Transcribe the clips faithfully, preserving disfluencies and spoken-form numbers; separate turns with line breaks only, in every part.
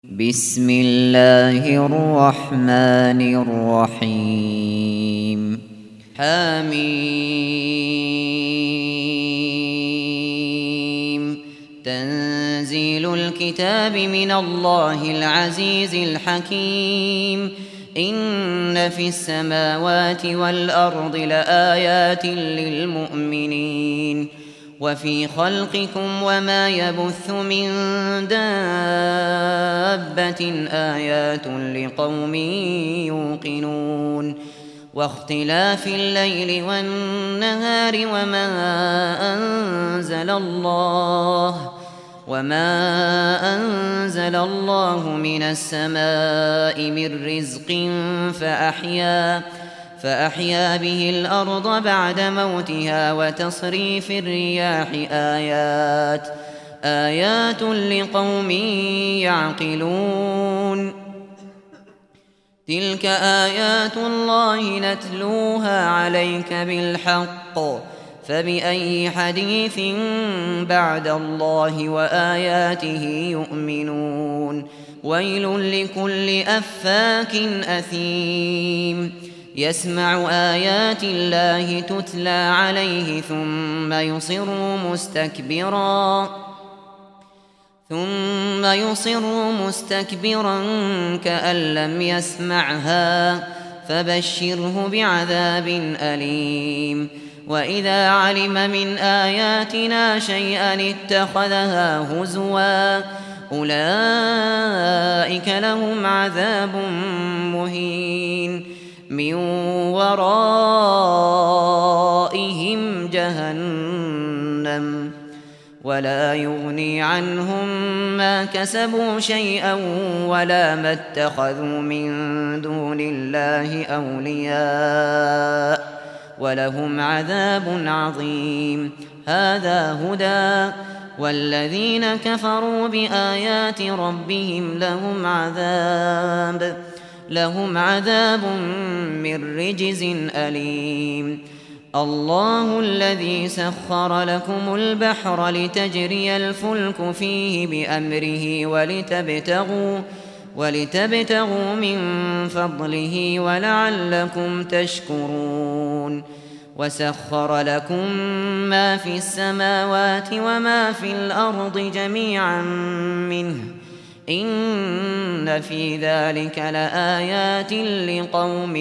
بسم الله الرحمن الرحيم حميم تنزيل الكتاب من الله العزيز الحكيم إن في السماوات والأرض لآيات للمؤمنين وفي خلقكم وما يبث من دابة آيات لقوم يوقنون واختلاف الليل والنهار وما أنزل الله وما أنزل الله من السماء من رزق فأحيا فأحيا به الأرض بعد موتها وتصريف الرياح آيات آيات لقوم يعقلون تلك آيات الله نتلوها عليك بالحق فبأي حديث بعد الله وآياته يؤمنون ويل لكل أفاك أثيم يسمع آيات الله تتلى عليه ثم يصر مستكبرا ثم يصر مستكبرا كأن لم يسمعها فبشره بعذاب أليم وإذا علم من آياتنا شيئا اتخذها هزوا أولئك لهم عذاب مهين من ورائهم جهنم ولا يغني عنهم ما كسبوا شيئا ولا ما اتخذوا من دون الله أولياء ولهم عذاب عظيم هذا هدى والذين كفروا بآيات ربهم لهم عذاب لهم عذاب من رجز أليم الله الذي سخر لكم البحر لتجري الفلك فيه بأمره ولتبتغوا ولتبتغوا من فضله ولعلكم تشكرون وسخر لكم ما في السماوات وما في الأرض جميعا منه إن في ذلك لآيات لقوم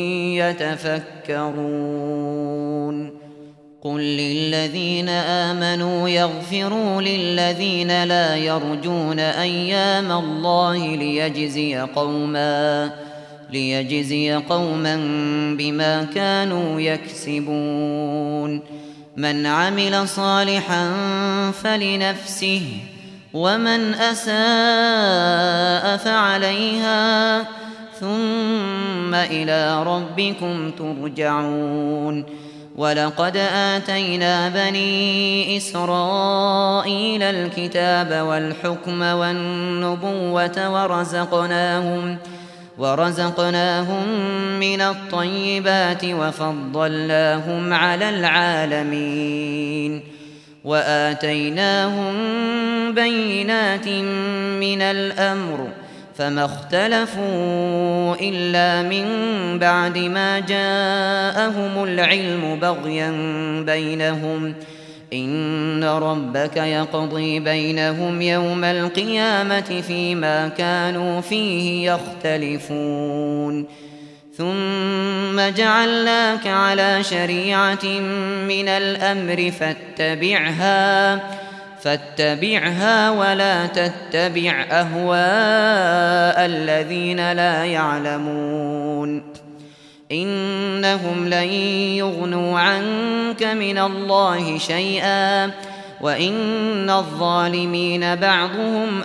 يتفكرون قل للذين آمنوا يغفروا للذين لا يرجون أيام الله ليجزي قوما ليجزي قوما بما كانوا يكسبون من عمل صالحا فلنفسه ومن أساء فعليها ثم إلى ربكم ترجعون ولقد آتينا بني إسرائيل الكتاب والحكم والنبوة ورزقناهم ورزقناهم من الطيبات وفضلناهم على العالمين وآتيناهم بينات من الأمر فما اختلفوا إلا من بعد ما جاءهم العلم بغيا بينهم إن ربك يقضي بينهم يوم القيامة فيما كانوا فيه يختلفون ثم جعلناك على شريعة من الأمر فاتبعها فاتبعها ولا تتبع أهواء الذين لا يعلمون إنهم لن يغنوا عنك من الله شيئا وإن الظالمين بعضهم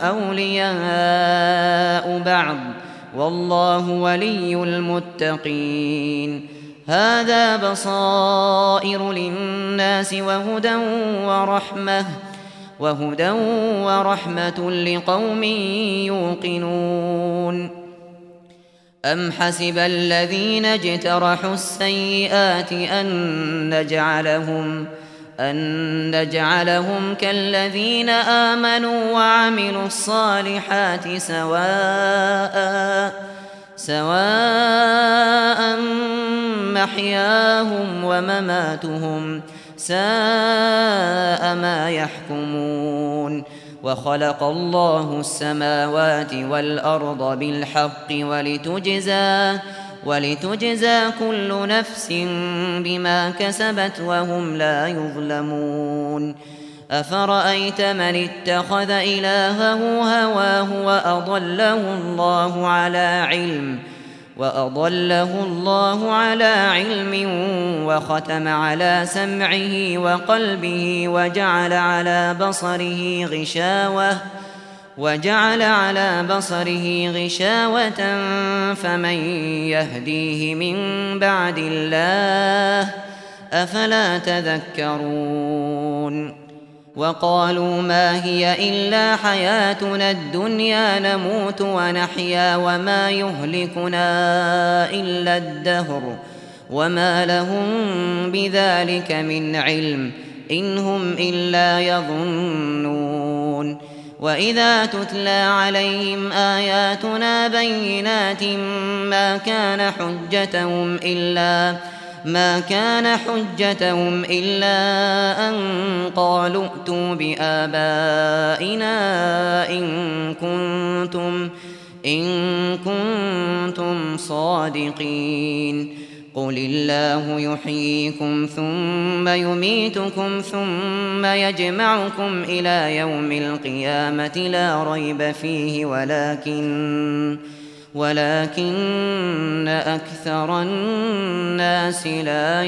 أولياء بعض والله ولي المتقين هذا بصائر للناس وهدى ورحمة وهدى ورحمة لقوم يوقنون أم حسب الذين اجترحوا السيئات أن نجعلهم أن نجعلهم كالذين آمنوا وعملوا الصالحات سواء سواء محياهم ومماتهم ساء ما يحكمون. وخلق الله السماوات والأرض بالحق ولتجزى ولتجزى كل نفس بما كسبت وهم لا يظلمون. أفرأيت من اتخذ إلهه هواه وأضله الله على علم وأضله الله على علم وختم على سمعه وقلبه وجعل على بصره غشاوة وجعل على بصره غشاوة فمن يهديه من بعد الله أفلا تذكرون. وقالوا ما هي إلا حياتنا الدنيا نموت ونحيا وما يهلكنا إلا الدهر وما لهم بذلك من علم إن هم إلا يظنون. وإذا تتلى عليهم آياتنا بينات ما كان حجتهم إلا ما كان حجتهم إلا أن قالوا ائتوا بآبائنا إن كنتم إن كنتم صادقين. قل الله يحييكم ثم يميتكم ثم يجمعكم إلى يوم القيامة لا ريب فيه ولكن ولكن أكثر الناس لا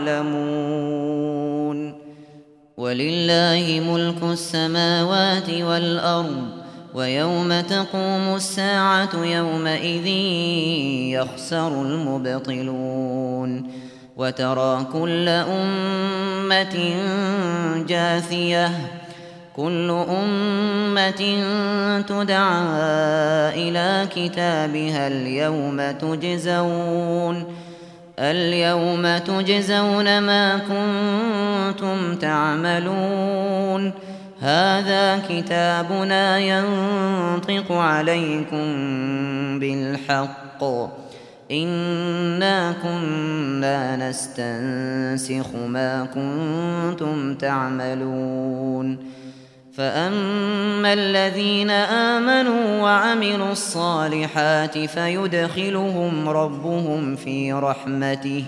يعلمون. ولله ملك السماوات والأرض ويوم تقوم الساعة يومئذ يخسر المبطلون. وترى كل أمة جاثية كل أمة تدعى إلى كتابها اليوم تجزون اليوم تجزون ما كنتم تعملون. هذا كتابنا ينطق عليكم بالحق إنا كنا نستنسخ ما كنتم تعملون. فأما الذين آمنوا وعملوا الصالحات فيدخلهم ربهم في رحمته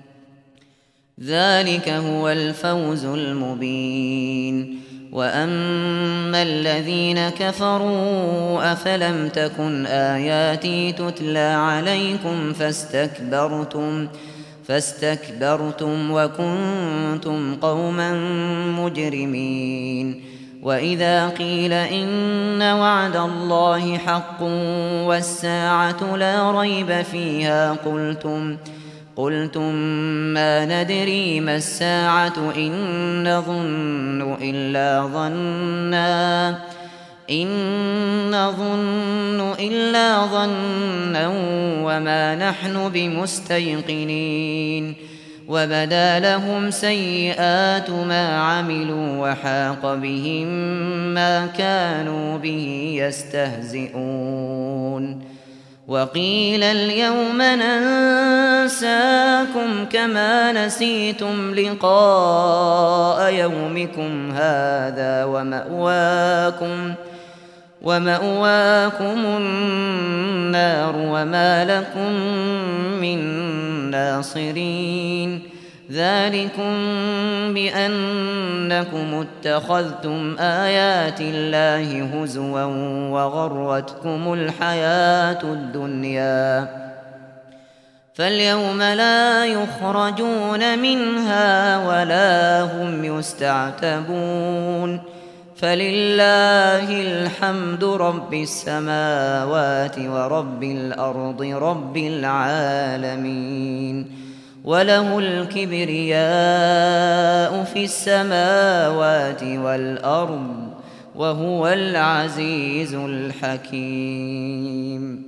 ذلك هو الفوز المبين. وأما الذين كفروا أفلم تكن آياتي تتلى عليكم فاستكبرتم فاستكبرتم وكنتم قوما مجرمين. وإذا قيل إن وعد الله حق والساعة لا ريب فيها قلتم قلتم ما ندري ما الساعة إن نظن إلا ظنا إن نظن إلا ظنا وما نحن بمستيقنين. وبدا لهم سيئات ما عملوا وحاق بهم ما كانوا به يستهزئون. وقيل اليوم ننساكم كما نسيتم لقاء يومكم هذا ومأواكم ومأواكم النار وما لكم من ناصرين. ذلكم بأنكم اتخذتم آيات الله هزوا وغرتكم الحياة الدنيا فاليوم لا يخرجون منها ولا هم يستعتبون. فلله الحمد رب السماوات ورب الأرض رب العالمين. وله الكبرياء في السماوات والأرض وهو العزيز الحكيم.